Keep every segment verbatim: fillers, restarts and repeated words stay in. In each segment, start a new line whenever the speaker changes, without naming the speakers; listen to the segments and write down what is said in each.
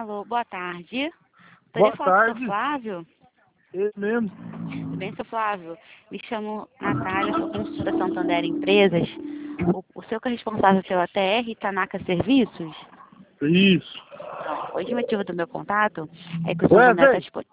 Alô, boa tarde.
Boa
Poderia falar com o
tarde.
seu Flávio?
Ele mesmo.
Tudo bem, seu Flávio? Me chamo Natália, sou consultora Santander Empresas. O, o senhor que é responsável pela T R Tanaka Serviços?
Isso.
Não. Hoje o motivo do meu contato é que o Santander está
Wesley,
disponível.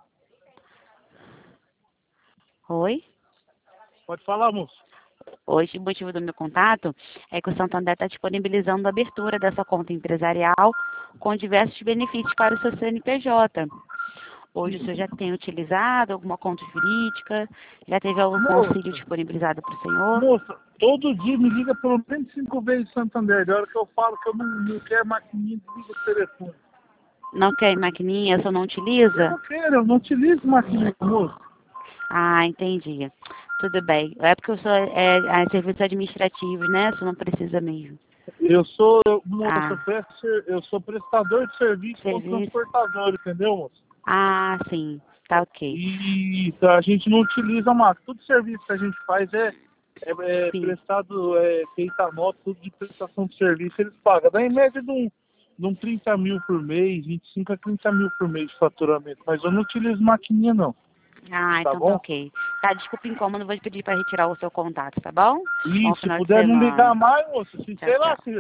Oi?
pode falar, moço.
Hoje o motivo do meu contato é que o Santander está disponibilizando a abertura dessa conta empresarial com diversos benefícios para o seu C N P J. Hoje o senhor já tem utilizado alguma conta jurídica? Já teve algum auxílio
Moça,
disponibilizado para o senhor?
moça, todo dia me liga pelo menos cinco vezes Santander. Da hora que eu falo que eu não, não quero maquininha, desliga o telefone.
Não quer maquininha? O senhor não
Eu
utiliza?
não quero, eu não utilizo maquininha, moço.
Ah, entendi. Tudo bem. É porque o senhor é, é serviços administrativos, né? O senhor não precisa mesmo.
Eu sou, moça, eu,
Ah,
presto ser- eu sou prestador de serviço ou
serviço?
transportador, entendeu, moço?
Ah, sim. Tá ok.
E a gente não utiliza máquina. Todo serviço que a gente faz é, é, é
Sim.
prestado, é feita a nota, tudo de prestação de serviço, eles pagam. Dá em média de um, de um trinta mil por mês, vinte e cinco a trinta mil por mês de faturamento. Mas eu não utilizo maquininha, não.
Ah,
Tá
então tá
bom?
ok. Tá, desculpa o incômodo, vou te pedir para retirar o seu contato, tá bom? Bom
E se
final de
puder não ligar
semana.
mais, moça, se,
Tchau,
sei lá,
tchau.
se